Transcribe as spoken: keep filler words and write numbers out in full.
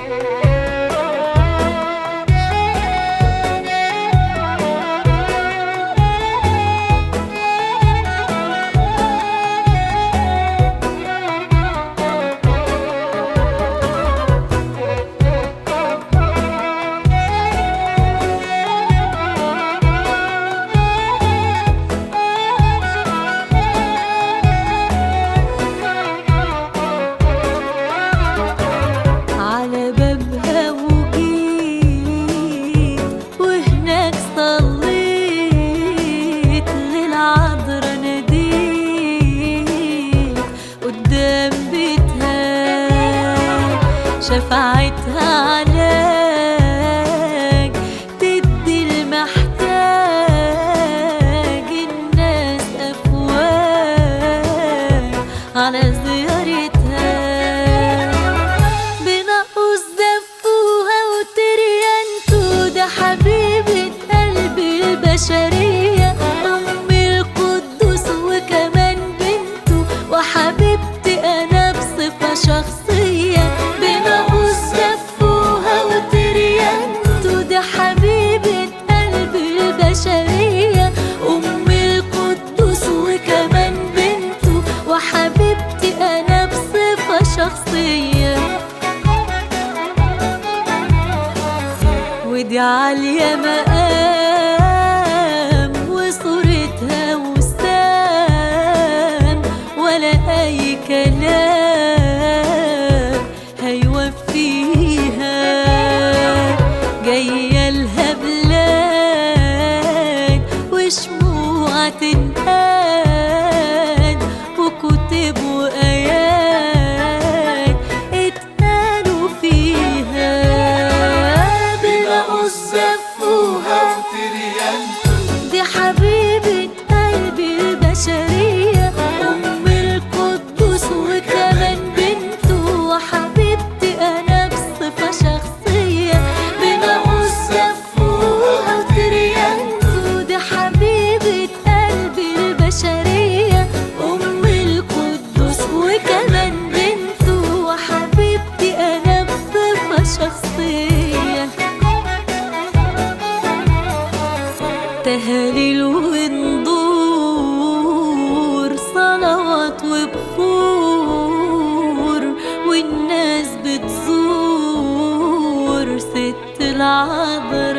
شفاعتها علاج تدي المحتاج، الناس أفواج على زيارتها، بنقص زفوها وتريانتو، ده حبيبة قلبي البشرية، أم القدوس وكمان بنته، وحبيبتي أنا بصفة شخصية، حبيبة قلبي البشرية، أم القدوس وكمان بنته، وحبيبتي أنا بصفة شخصية، ودي عالية مقام وصورتها وسام، ولا أي كلام هيوفيها، جاية لها بلاد وشموع تنقاد، وكتب وآيات اتقالوا فيها، بنقص زفوها وتريانتو، دي حبيبة قلبي البشرية، أم القدوس وكمان بنته، وحبيبتي أنا بصفة شخصية، أم القدوس وكمان بنته، وحبيبتي أنا بصفة شخصية، تهاليل ونضور صلوات وبخور، والناس بتزور ست العذراء.